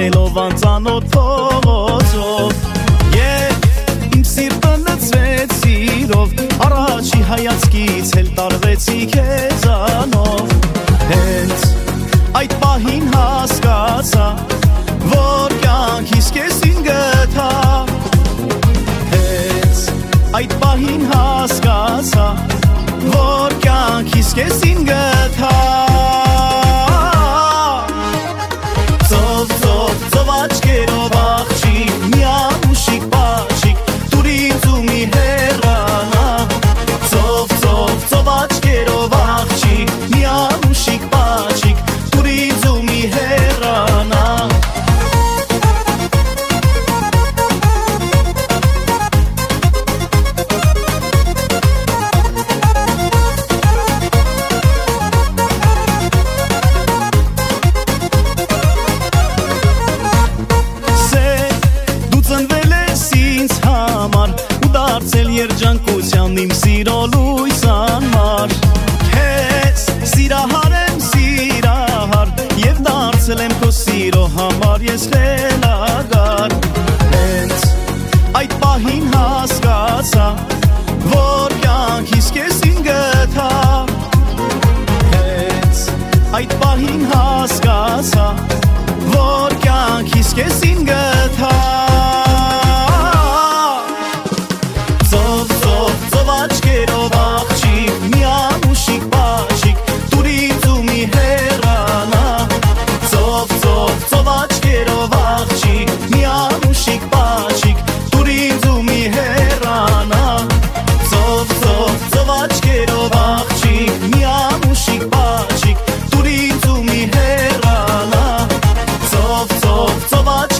անցնելով անծանոթ փողոցով Եվ իմ սիրտը լցվեց սիրով Առաջի հայացքից էլ տարվեցի քեզանով Հենց այդ պահին հասկացա Որ կյանքիս կեսին գտա Հենց այդ պահին հասկացա Որ կյանքիս կեսին գտա Ծով աչքերով աղջիկ Միանուշիկ պաչիկ Դուր ինձ ու մի հեռանա Ծով աչքերով աղջիկ Միանուշիկ պաչիկ Դուր ինձ ու մի հեռանա Երջանկության իմ սիրո լույսանմար Քեզ սիրահար եմ սիրահար Եվ դարձել եմ քո սիրո համար ես խելագար Հենց այդ պահին հասկացա Որ կյանքիս կեսին գտա Հենց այդ պահին հասկացա Որ կյանքիս կեսին գտա Աչքերով աղջիկ, միանուշիկ պաչիկ Դուր ինձ ու մի հեռանա Ծով աչքերով աղջիկ, միանուշիկ պաչիկ Դուր ինձ ու մի հեռանա Ծով աչքերով աղջիկ, միանուշիկ պաչիկ Դուր ինձ ու մի հեռանա Ծով աչքերով